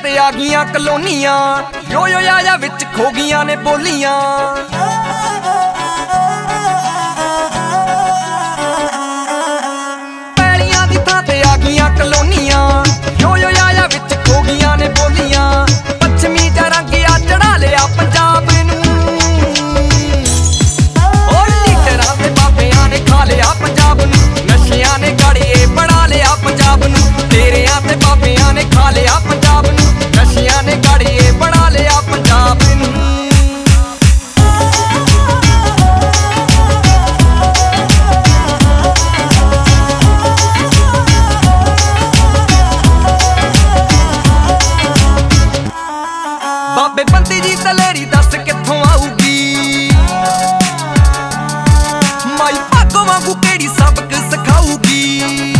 ਤੇ ਆ ਗਈਆਂ ਕਲੋਨੀਆਂ, ਯੋ ਯੋ ਯਾ ਵਿੱਚ ਖੋ ਗਈਆਂ ਨੇ ਬੋਲੀਆਂ। ਪੈਲੀਆਂ ਦੀ ਥਾਂ ਤੇ ਆ ਗਈਆਂ ਕਲੋਨੀਆਂ, ਯੋ ਯੋ ਯਾ ਵਿੱਚ ਖੋ ਗਈਆਂ ਨੇ ਬੋਲੀਆਂ। ਪੱਛਮੀ ਜਾਂ ਰੰਗਿਆ ਚੜਾ ਲਿਆ ਪੰਜਾਬ ਨੂੰ, ਓ ਲੀਡਰਾਂ ਤੇ ਬਾਬਿਆਂ ਨੇ ਖਾ ਲਿਆ ਪੰਜਾਬ ਨੂੰ। ਨਸ਼ਿਆਂ ਨੇ ਗਾੜੀਏ ਬਣਾ ਲਿਆ ਪੰਜਾਬ ਨੂੰ, ਤੇਰਿਆਂ ਤੇ ਬਾਬਿਆਂ ਨੇ ਖਾ ਲਿਆ ਪੰਜਾਬ ਨੂੰ। ਨਸ਼ਿਆਂ ਨੇ ਗਾੜੀਏ ਬਣਾ ਲਿਆ ਪੰਜਾਬ ਨੂੰ। ਬਾਬੇ ਬੰਦੀ ਜੀ ਦਲੇਰੀ ਦੱਸ ਕਿੱਥੋਂ ਆਊਗੀ, ਮਾਈ ਭਾਗੋ ਵਾਂਗੂ ਕਿਹੜੀ ਸਬਕ ਸਿਖਾਊਗੀ।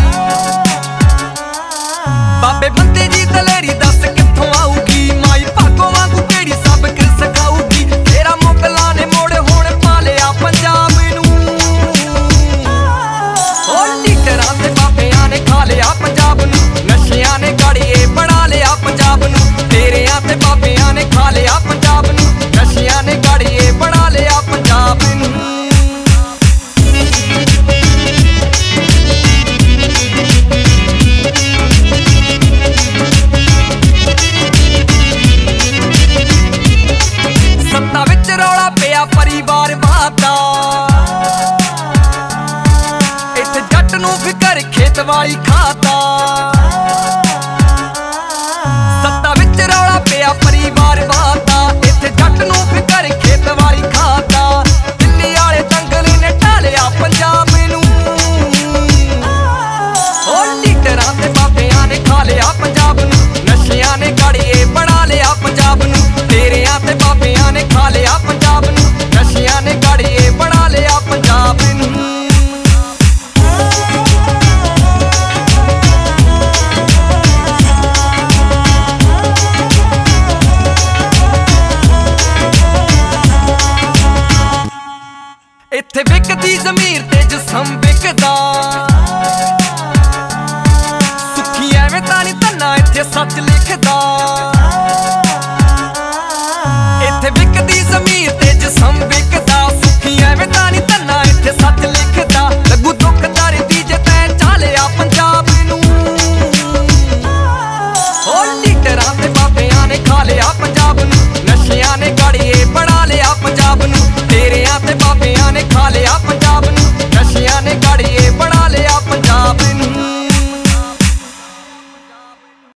ਬਾਬੇ ਬੰਦੀ ਜੀ ਦਲੇਰੀ ਦੱਸ ਕਿੱਥੋਂ ਆਊਗੀ, ਮਾਈ ਭਾਗੋ ਵਾਂਗੂ ਕਿਹੜੀ ਸਬਕ ਸਿਖਾਊਗੀ। ਤੇਰਾ ਮੁਗਲਾਂ ਨੇ ਮੋੜ ਹੁਣ ਪਾ ਲਿਆ ਪੰਜਾਬ ਨੂੰ, ਓ ਲੀਡਰਾਂ ਤੇ ਬਾਬਿਆਂ ਨੇ ਖਾ ਲਿਆ ਪੰਜਾਬ ਨੂੰ। ਨਸ਼ਿਆਂ ਨੇ ਗਾੜੀਏ ਬਣਾ ਲਿਆ ਪੰਜਾਬ ਨੂੰ, ਤੇਰਿਆਂ ਤੇ ਬਾਬਿਆਂ ਨੇ ਖਾ ਲਿਆ ਪੰਜਾਬ ਨੂੰ। ਨਸ਼ਿਆਂ ਨੇ ਗਾੜੀਏ ਬਣਾ ਲਿਆ ਪੰਜਾਬ ਨੂੰ। ਸੱਤਾ ਵਿੱਚ ਰੌਲਾ ਪਿਆ ਪਰਿਵਾਰਵਾਦ ਦਾ, ਇੱਥੇ ਜੱਟ ਨੂੰ ਫਿਕਰ ਖੇਤ ਵਾਲੀ ਖਾਦਾ। ਸੱਤਾ ਵਿੱਚ ਰੌਲਾ ਪਿਆ ਪਰਿਵਾਰਵਾਦ ਦਾ, ਇੱਥੇ ਜੱਟ ਨੂੰ ਫਿਕਰ ਖੇਤ ਵਾਲੀ ਖਾਦਾ। ਦਿੱਲੀ ਵਾਲੇ ਦੰਗਲ ਨੇ ਢਾਲਿਆ ਪੰਜਾਬ ਨੂੰ, ਓ ਲੀਡਰਾਂ ਤੇ ਬਾਬਿਆਂ ਨੇ ਖਾ ਲਿਆ ਪੰਜਾਬ ਨੂੰ। ਨਸ਼ਿਆਂ ਨੇ ਗਾੜੀਏ ਬਣਾ ਲਿਆ ਪੰਜਾਬ ਨੂੰ, ਤੇਰਿਆਂ ਤੇ ਬਾਬਿਆਂ ਨੇ ਖਾ ਲਿਆ ਪੰਜਾਬ ਨੂੰ। ਨਸ਼ਿਆਂ ਨੇ ਗਾੜੀਏ ਬਣਾ ਲਿਆ ਪੰਜਾਬ ਨੂੰ। ਇੱਥੇ ਵਿਕਦੀ ਜ਼ਮੀਰ ਤੇ ਜਿਸਮ ਵਿਕਦਾ, ਸੁੱਖੀ ਐਵੇਂ ਤਾਂ ਨੀ ਧੰਨਾ ਇੱਥੇ ਸੱਚ ਲਿਖਦਾ।